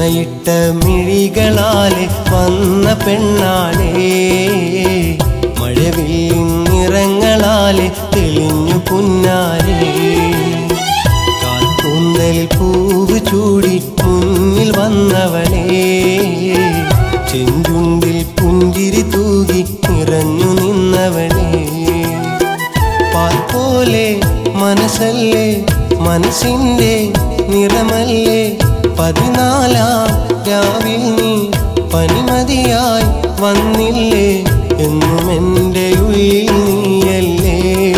സുറുമയിട്ട മിഴികളാലെ വന്ന പെണ്ണാളേ, മഴവില്ലിൻ നിറങ്ങളാലെ തെളിഞ്ഞു പുന്നാരേ. കാൽക്കൂന്തലിൽ പൂവ് ചൂടി മുന്നിൽ വന്നവളേ, ചെഞ്ചുണ്ടിൽ പുഞ്ചിരി തൂകി നിറഞ്ഞു നിന്നവളേ. പാൽ പോലെ മനസ്സല്ലേ, മനസ്സിൻ്റെ നിറമല്ലേ, 14-ാം രാവിൽ നീ പനിമതിയായി വന്നില്ലേ, എന്നും എൻ്റെ ഉള്ളിൽ നീയല്ലേ.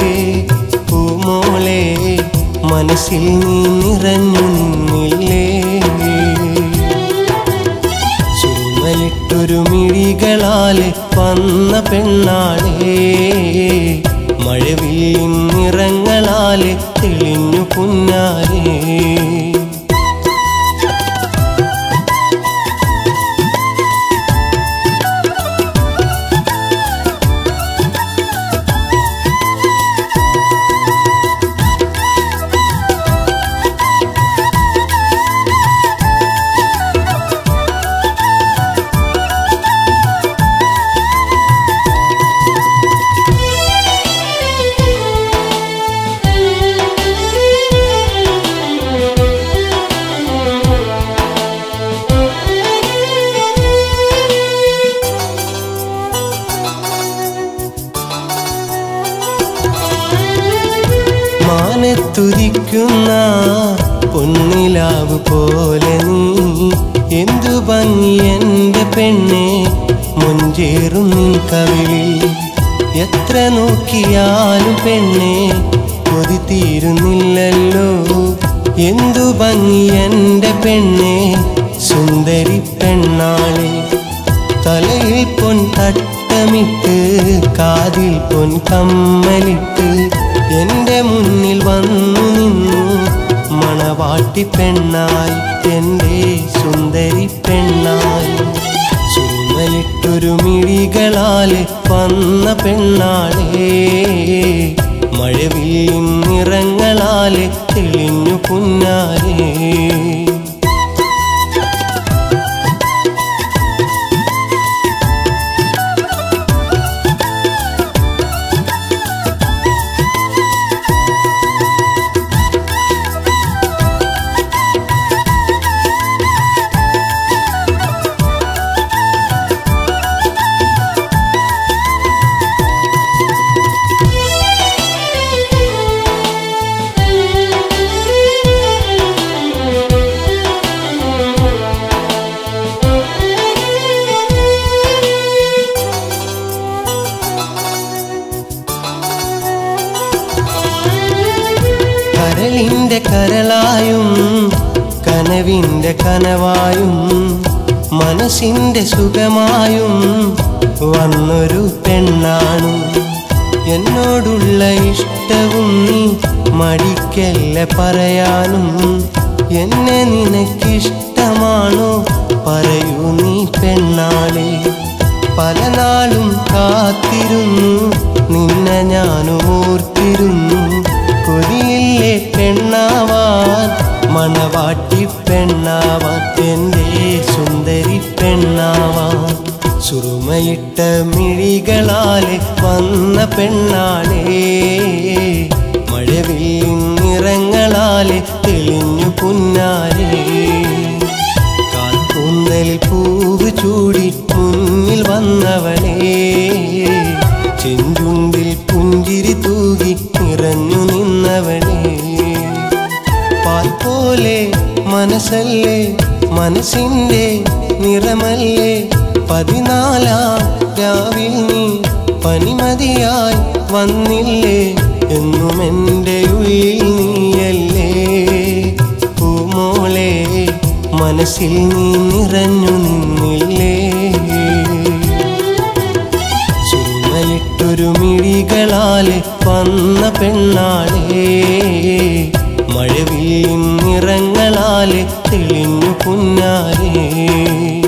പൂമോളെ മനസ്സിൽ നീ നിറഞ്ഞു നിന്നില്ലേ. സുറുമയിട്ടൊരു മിഴികളാലെ വന്ന പെണ്ണാളേ, മഴവില്ലിൻ നിറങ്ങളാലെ തെളിഞ്ഞു പുന്നാരേ. മാനത്തുദിക്കുന്ന പൊന്നിലാവ് പോലെ നീ, എന്തു ഭംഗി എൻ്റെ പെണ്ണെ മുഞ്ചേറും നിൻ കവിളിൽ. എത്ര നോക്കിയാലും പെണ്ണെ കൊതി തീരുന്നില്ലല്ലോ, എന്തു ഭംഗി എൻ്റെ പെണ്ണെ സുന്ദരി പെണ്ണാളെ. തലയിൽ പൊൻ തട്ടമിട്ട് കാതിൽ പൊൻ കമ്മലിട്ട് എൻ്റെ മുന്നിൽ വന്നു നിന്നു മണവാട്ടി പെണ്ണായി, എൻ്റെ സുന്ദരി പെണ്ണായി. സുറുമയിട്ടൊരു മിഴികളാലെ വന്ന പെണ്ണാളേ, മഴവില്ലിൻ നിറങ്ങളാലെ തെളിഞ്ഞു പുന്നാരേ. കരളിൻ്റെ കരളായും കനവിൻ്റെ കനവായും മനസ്സിൻ്റെ സുഖമായും വന്നൊരു പെണ്ണാണു. എന്നോടുള്ള ഇഷ്ടവും നീ മടിക്കല്ല പറയാനും, എന്നെ നിനക്കിഷ്ടമാണോ പറയൂ നീ പെണ്ണാളെ. പല നാളും കാത്തിരുന്നു നിന്നെ ഞാനും ഓർത്തിരുന്നു, കൊതിയില്ലേ പെണ്ണാവാൻ മണവാട്ടി പെണ്ണാവാൻ, എൻ്റെ സുന്ദരി പെണ്ണാവാൻ. സുറുമയിട്ട മിഴികളാലെ വന്ന പെണ്ണാളേ, മഴവില്ലിൻ നിറങ്ങളാലെ തെളിഞ്ഞു പുന്നാരേ. കാൽക്കൂന്തലിൽ പൂവ് ചൂടി മുന്നിൽ വന്നവളേ, ചെഞ്ചുണ്ടിൽ പുഞ്ചിരി തൂകി നിറഞ്ഞു നിന്നവളേ. പാൽ പോലെ മനസ്സല്ലേ, മനസ്സിൻ്റെ നിറമല്ലേ, 14-ാം രാവിൽ നീ പനിമതിയായി വന്നില്ലേ, എന്നും എൻ്റെ ഉള്ളിൽ നീയല്ലേ. പൂമോളെ മനസ്സിൽ നീ നിറഞ്ഞു നിന്നില്ലേ. സുറുമയിട്ടൊരു മിഴികളാലെ വന്ന പെണ്ണാളേ, മഴവില്ലിൻ നിറങ്ങളാലെ തെളിഞ്ഞു പുന്നാരേ.